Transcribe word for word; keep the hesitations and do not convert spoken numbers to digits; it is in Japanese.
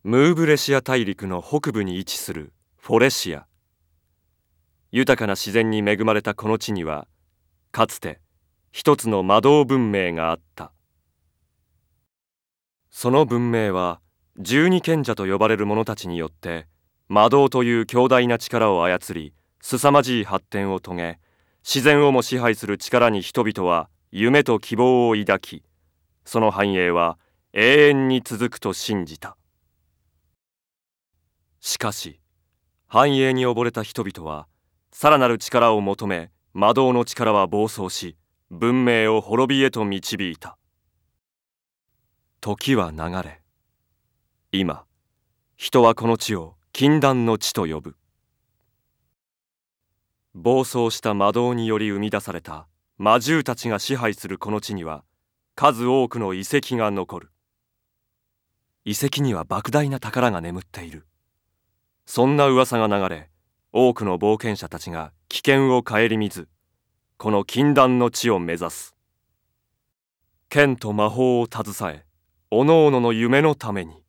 ムーブレシア大陸の北部に位置するフォレシア。豊かな自然に恵まれたこの地には、かつて一つの魔導文明があった。その文明は十二賢者と呼ばれる者たちによって魔導という強大な力を操り、凄まじい発展を遂げ、自然をも支配する力に人々は夢と希望を抱き、その繁栄は永遠に続くと信じた。しかし繁栄に溺れた人々はさらなる力を求め、魔導の力は暴走し、文明を滅びへと導いた。時は流れ、今人はこの地を禁断の地と呼ぶ。暴走した魔導により生み出された魔獣たちが支配するこの地には、数多くの遺跡が残る。遺跡には莫大な宝が眠っている。そんな噂が流れ、多くの冒険者たちが危険を顧みず、この禁断の地を目指す。剣と魔法を携え、おのおのの夢のために。